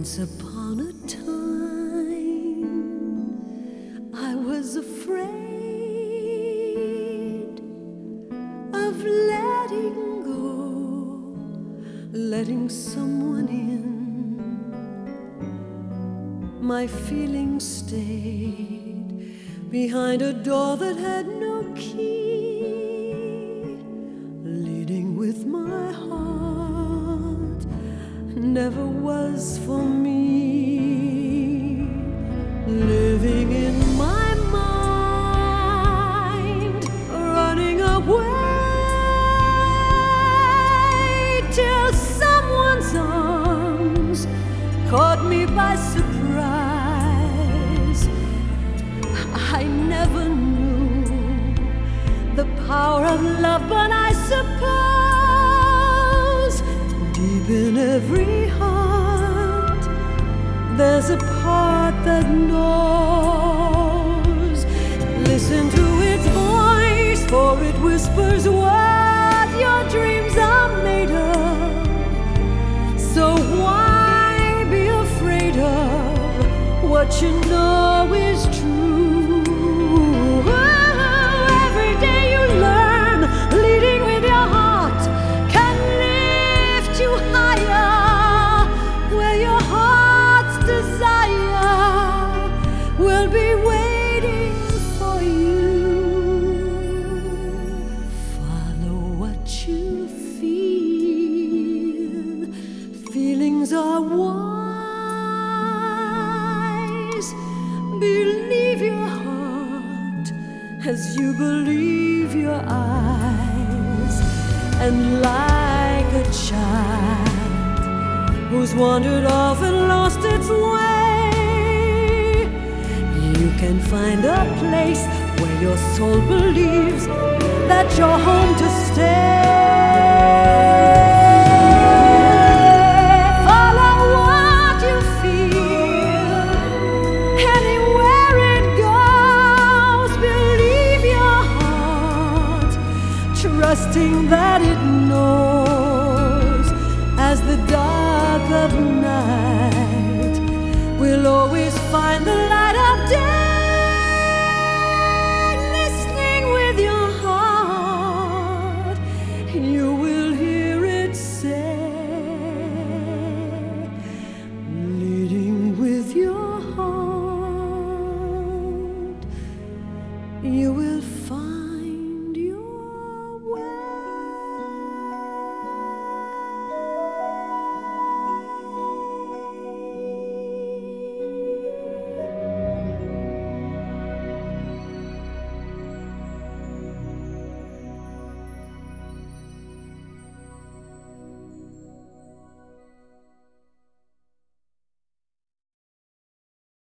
Once upon a time, I was afraid of letting go, letting someone in. My feelings stayed behind a door that had no key, leading with my heart never was for me, living in my mind, running away till someone's arms caught me by surprise. I never knew the power of love, but I suppose deep in every heart there's a part that knows. Listen to its voice, for it whispers what your dreams are made of. So why be afraid of what you know is true? Every day you learn, leading with your heart can lift you higher, where your heart's desire will be waiting for you. Follow what you feel. Feelings are wise. Believe your heart as you believe your eyes. And like a child who's wandered off and lost its way, you can find a place where your soul believes that you're home to stay.